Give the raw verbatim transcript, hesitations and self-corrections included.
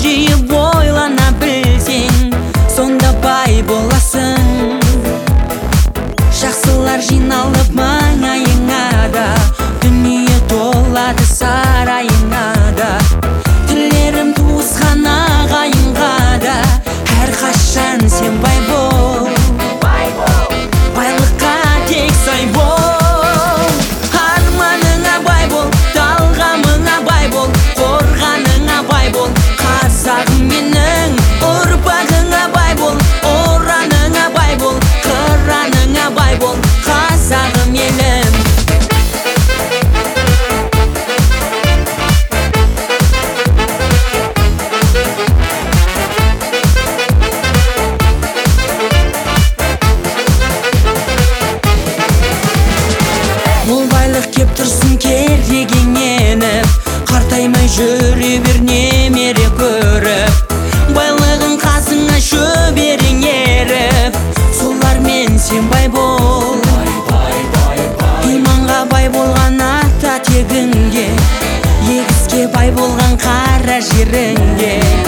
жиып ойлана білсең, сонда бай боласың. Жақсылар жиналып маңайыңа да, дүние толады сарайыңа да. Тілерім туысқан ағайынға да, әрқашан сен бай бол. Байлыққа тек сай бол. Арманыңа бай бол, талғамыңа бай бол, қорғаныңа бай бол. Қазағым менің, ұрпағыңа бай бол, ораныңа бай бол, қыраныңа бай бол, қазағым елім. Мол байлық кеп тұрсын керегең еніп, қартаймай жүре бер немере көріп. Байлығың қасыңа шөберең еріп, солармен сен бай бол. Иманға бай болған ата тегіңге, егіске бай болған қара жеріңге.